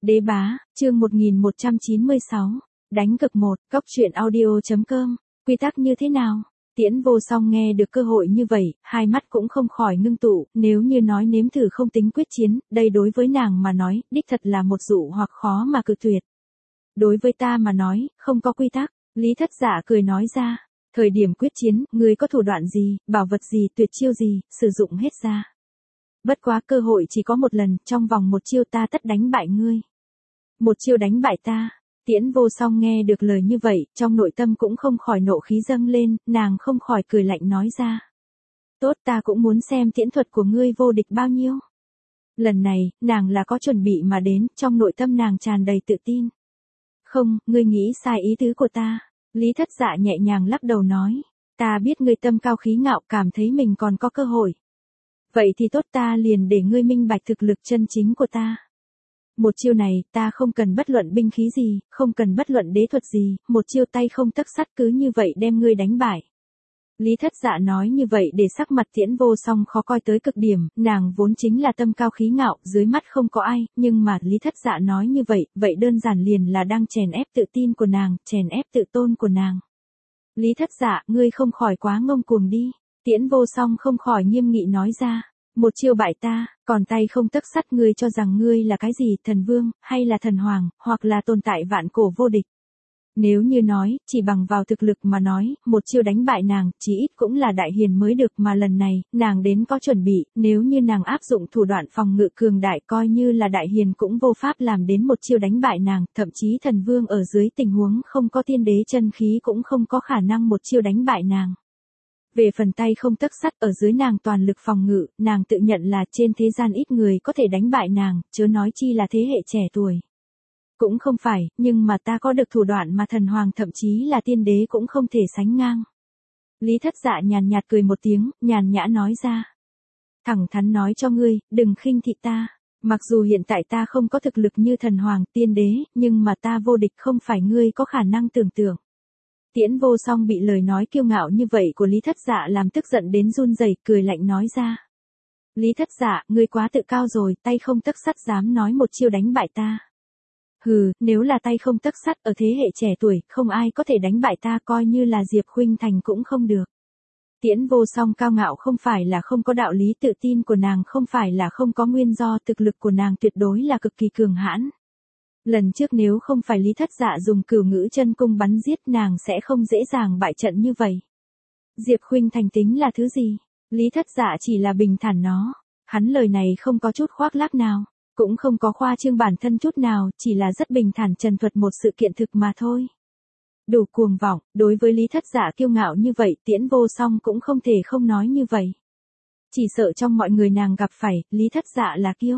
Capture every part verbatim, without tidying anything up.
Đế bá, chương một nghìn một trăm chín mươi sáu, đánh cực một, cóc truyện audio.com, quy tắc như thế nào? Tiễn Vô Song nghe được cơ hội như vậy, hai mắt cũng không khỏi ngưng tụ, nếu như nói nếm thử không tính quyết chiến, đây đối với nàng mà nói, đích thật là một dụ hoặc khó mà cự tuyệt. Đối với ta mà nói, không có quy tắc, Lý Thất Dạ cười nói ra, thời điểm quyết chiến, ngươi có thủ đoạn gì, bảo vật gì, tuyệt chiêu gì, sử dụng hết ra. Bất quá cơ hội chỉ có một lần, trong vòng một chiêu ta tất đánh bại ngươi. Một chiêu đánh bại ta. Tiễn Vô Song nghe được lời như vậy, trong nội tâm cũng không khỏi nộ khí dâng lên, nàng không khỏi cười lạnh nói ra. Tốt, ta cũng muốn xem tiễn thuật của ngươi vô địch bao nhiêu. Lần này, nàng là có chuẩn bị mà đến, trong nội tâm nàng tràn đầy tự tin. Không, ngươi nghĩ sai ý tứ của ta. Lý Thất Dạ nhẹ nhàng lắc đầu nói. Ta biết ngươi tâm cao khí ngạo, cảm thấy mình còn có cơ hội. Vậy thì tốt, ta liền để ngươi minh bạch thực lực chân chính của ta. Một chiêu này, ta không cần bất luận binh khí gì, không cần bất luận đế thuật gì, một chiêu tay không tấc sắt cứ như vậy đem ngươi đánh bại. Lý Thất Dạ nói như vậy để sắc mặt Tiễn Vô Song khó coi tới cực điểm, nàng vốn chính là tâm cao khí ngạo, dưới mắt không có ai, nhưng mà Lý Thất Dạ nói như vậy, vậy đơn giản liền là đang chèn ép tự tin của nàng, chèn ép tự tôn của nàng. Lý Thất Dạ, ngươi không khỏi quá ngông cuồng đi. Tiễn Vô Song không khỏi nghiêm nghị nói ra. Một chiêu bại ta, còn tay không tấc sắt, ngươi cho rằng ngươi là cái gì, thần vương, hay là thần hoàng, hoặc là tồn tại vạn cổ vô địch. Nếu như nói, chỉ bằng vào thực lực mà nói, một chiêu đánh bại nàng, chí ít cũng là đại hiền mới được, mà lần này, nàng đến có chuẩn bị, nếu như nàng áp dụng thủ đoạn phòng ngự cường đại, coi như là đại hiền cũng vô pháp làm đến một chiêu đánh bại nàng, thậm chí thần vương ở dưới tình huống không có tiên đế chân khí cũng không có khả năng một chiêu đánh bại nàng. Về phần tay không tấc sắt, ở dưới nàng toàn lực phòng ngự, nàng tự nhận là trên thế gian ít người có thể đánh bại nàng, chớ nói chi là thế hệ trẻ tuổi. Cũng không phải, nhưng mà ta có được thủ đoạn mà thần hoàng thậm chí là tiên đế cũng không thể sánh ngang. Lý Thất Dạ nhàn nhạt cười một tiếng, nhàn nhã nói ra. Thẳng thắn nói cho ngươi, đừng khinh thị ta. Mặc dù hiện tại ta không có thực lực như thần hoàng, tiên đế, nhưng mà ta vô địch không phải ngươi có khả năng tưởng tượng. Tiễn Vô Song bị lời nói kiêu ngạo như vậy của Lý Thất Dạ làm tức giận đến run rẩy, cười lạnh nói ra. Lý Thất Dạ, ngươi quá tự cao rồi, tay không tấc sắt dám nói một chiêu đánh bại ta. Hừ, nếu là tay không tấc sắt ở thế hệ trẻ tuổi, không ai có thể đánh bại ta, coi như là Diệp Khuynh Thành cũng không được. Tiễn Vô Song cao ngạo không phải là không có đạo lý, tự tin của nàng không phải là không có nguyên do, thực lực của nàng tuyệt đối là cực kỳ cường hãn. Lần trước nếu không phải Lý Thất Dạ dùng cửu ngữ chân cung bắn giết, nàng sẽ không dễ dàng bại trận như vậy. Diệp Khuynh Thành tính là thứ gì? Lý Thất Dạ chỉ là bình thản nó. Hắn lời này không có chút khoác lác nào, cũng không có khoa trương bản thân chút nào, chỉ là rất bình thản trần thuật một sự kiện thực mà thôi. Đủ cuồng vọng, đối với Lý Thất Dạ kiêu ngạo như vậy, Tiễn Vô Song cũng không thể không nói như vậy. Chỉ sợ trong mọi người nàng gặp phải, Lý Thất Dạ là kiêu.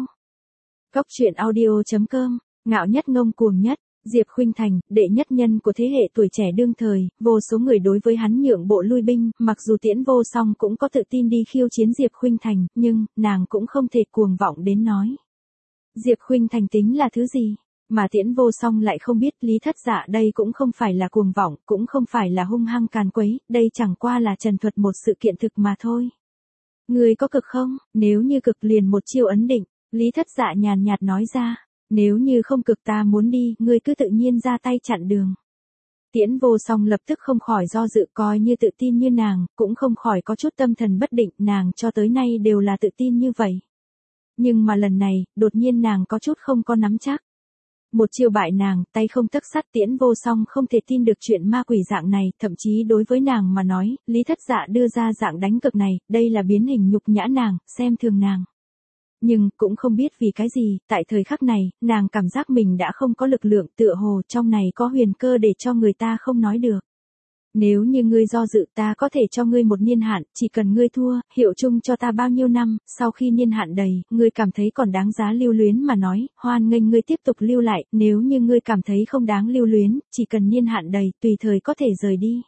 Cóc truyện audio.com, ngạo nhất ngông cuồng nhất, Diệp Khuynh Thành, đệ nhất nhân của thế hệ tuổi trẻ đương thời, vô số người đối với hắn nhượng bộ lui binh, mặc dù Tiễn Vô Song cũng có tự tin đi khiêu chiến Diệp Khuynh Thành, nhưng, nàng cũng không thể cuồng vọng đến nói. Diệp Khuynh Thành tính là thứ gì? Mà Tiễn Vô Song lại không biết Lý Thất Dạ đây cũng không phải là cuồng vọng, cũng không phải là hung hăng càn quấy, đây chẳng qua là trần thuật một sự kiện thực mà thôi. Ngươi có cực không? Nếu như cực liền một chiêu ấn định, Lý Thất Dạ nhàn nhạt nói ra. Nếu như không cực ta muốn đi, ngươi cứ tự nhiên ra tay chặn đường. Tiễn Vô Song lập tức không khỏi do dự, coi như tự tin như nàng, cũng không khỏi có chút tâm thần bất định, nàng cho tới nay đều là tự tin như vậy. Nhưng mà lần này, đột nhiên nàng có chút không có nắm chắc. Một chiêu bại nàng, tay không tấc sắt, Tiễn Vô Song không thể tin được chuyện ma quỷ dạng này, thậm chí đối với nàng mà nói, Lý Thất Dạ đưa ra dạng đánh cực này, đây là biến hình nhục nhã nàng, xem thường nàng. Nhưng, cũng không biết vì cái gì, tại thời khắc này, nàng cảm giác mình đã không có lực lượng, tựa hồ trong này có huyền cơ để cho người ta không nói được. Nếu như ngươi do dự, ta có thể cho ngươi một niên hạn, chỉ cần ngươi thua, hiệu chung cho ta bao nhiêu năm, sau khi niên hạn đầy, ngươi cảm thấy còn đáng giá lưu luyến mà nói, hoan nghênh ngươi tiếp tục lưu lại, nếu như ngươi cảm thấy không đáng lưu luyến, chỉ cần niên hạn đầy, tùy thời có thể rời đi.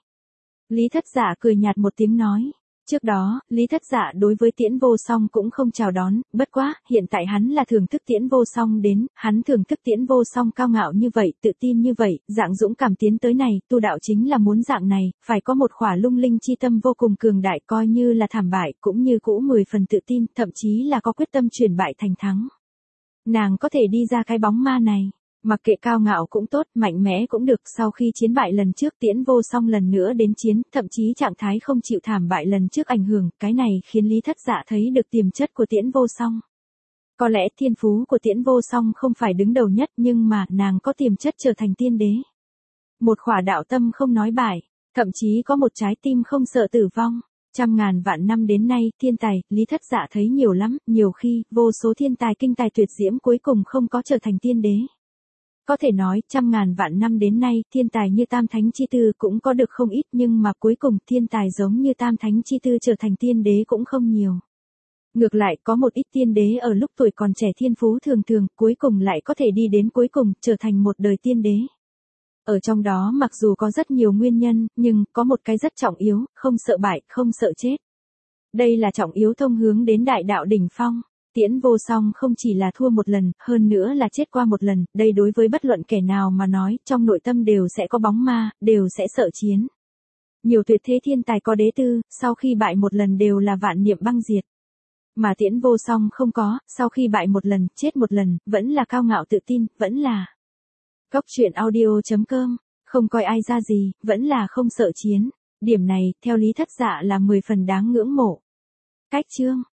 Lý Thất Dạ cười nhạt một tiếng nói. Trước đó, Lý Thất Dạ đối với Tiễn Vô Song cũng không chào đón, bất quá, hiện tại hắn là thưởng thức Tiễn Vô Song đến, hắn thưởng thức Tiễn Vô Song cao ngạo như vậy, tự tin như vậy, dạng dũng cảm tiến tới này, tu đạo chính là muốn dạng này, phải có một khỏa lung linh chi tâm vô cùng cường đại, coi như là thảm bại, cũng như cũ mười phần tự tin, thậm chí là có quyết tâm chuyển bại thành thắng. Nàng có thể đi ra cái bóng ma này. Mặc kệ cao ngạo cũng tốt, mạnh mẽ cũng được, sau khi chiến bại lần trước Tiễn Vô Song lần nữa đến chiến, thậm chí trạng thái không chịu thảm bại lần trước ảnh hưởng, cái này khiến Lý Thất Dạ thấy được tiềm chất của Tiễn Vô Song. Có lẽ thiên phú của Tiễn Vô Song không phải đứng đầu nhất nhưng mà nàng có tiềm chất trở thành tiên đế. Một khỏa đạo tâm không nói bại, thậm chí có một trái tim không sợ tử vong. Trăm ngàn vạn năm đến nay, thiên tài, Lý Thất Dạ thấy nhiều lắm, nhiều khi, vô số thiên tài kinh tài tuyệt diễm cuối cùng không có trở thành tiên đế. Có thể nói, trăm ngàn vạn năm đến nay, thiên tài như Tam Thánh Chi Tư cũng có được không ít nhưng mà cuối cùng thiên tài giống như Tam Thánh Chi Tư trở thành tiên đế cũng không nhiều. Ngược lại, có một ít tiên đế ở lúc tuổi còn trẻ thiên phú thường thường, cuối cùng lại có thể đi đến cuối cùng, trở thành một đời tiên đế. Ở trong đó mặc dù có rất nhiều nguyên nhân, nhưng có một cái rất trọng yếu, không sợ bại, không sợ chết. Đây là trọng yếu thông hướng đến đại đạo đỉnh phong. Tiễn Vô Song không chỉ là thua một lần, hơn nữa là chết qua một lần, đây đối với bất luận kẻ nào mà nói, trong nội tâm đều sẽ có bóng ma, đều sẽ sợ chiến. Nhiều tuyệt thế thiên tài có đế tư, sau khi bại một lần đều là vạn niệm băng diệt. Mà Tiễn Vô Song không có, sau khi bại một lần, chết một lần, vẫn là cao ngạo tự tin, vẫn là Góc truyện audio chấm com, không coi ai ra gì, vẫn là không sợ chiến. Điểm này, theo Lý Thất Dạ là mười phần đáng ngưỡng mộ. Cách chương